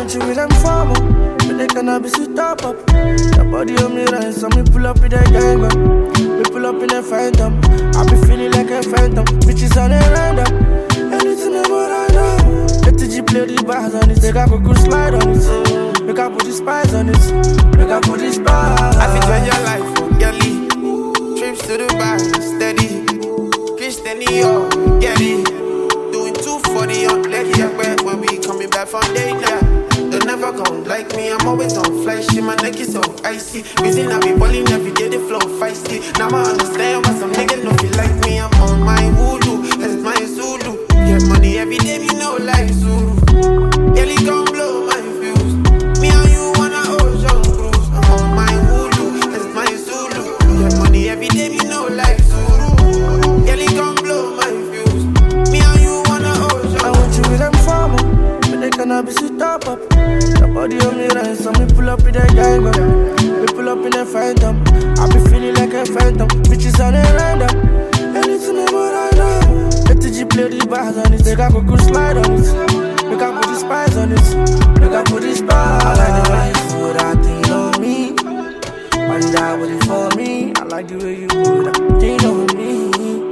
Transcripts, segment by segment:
want you with them formal. But they cannot be sit up. The body on me rise, so me pull up with that gang. We pull up in a phantom. I be feeling like a phantom. Bitches on a random. Anything about I know. Let the G play the bars on it. They got a good slide on it. Make I put the spice on it. Make I put the spice. I fit when your life, girlie. Trips to Dubai, steady. Christianity, oh, get it. Doing 240 on leg, yeah, when we coming back from date, yeah. They never gon' like me, I'm always on fly shit, my neck is so icy. Reason I be balling every day, they flow feisty. Now I understand why some niggas don't feel like me, I'm on my voodoo, that's my Zulu. Get money every day, me know like Zulu. Girl, it gon' blow my views. Me and you on a ocean cruise. I'm on my voodoo, that's my Zulu. Get money every day, me know like Zulu. Girl, it gon' blow my views. Me and you on a ocean. I want you with them formal, but they cannot be sit up. The body on me rise, so me pull up with that gang. We pull up in a phantom. I be feeling like a phantom. Bitches on a random. Anything about I know. Let the G play the bars on it. They got a good slide on it. Make I put the spice on it. Make I put the spice. I like the way you put that thing on me. Why you die with it for me? I like the way you put that thing on me.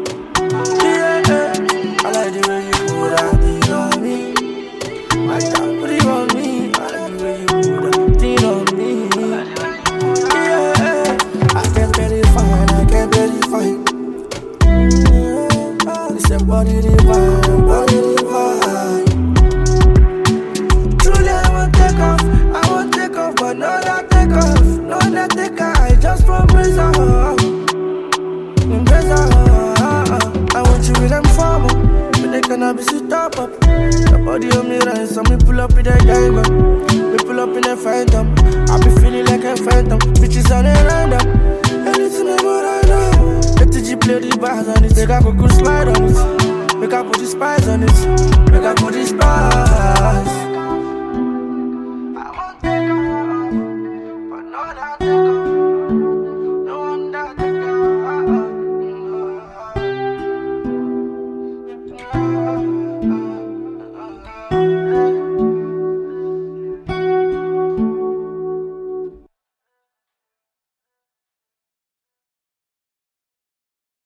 Yeah, I like the way you put that thing on me. Why you die with it on me? I like the way you put that thing on me. Yeah, I can't very fine, I can't very fine. It's a body divine, body divine. Truly I won't take off, but no that take off, no that take off. I just promise her, embrace her. I want you with them formal, but they cannot be sit up. The body on me rise, so me pull up with that gang. We pull up in a phantom. I be feeling like a phantom. Bitches on a random. Anything about I know. Let the G play the bars on it. They got a good slide on it. Make I put the spice on it. Make I put the spice.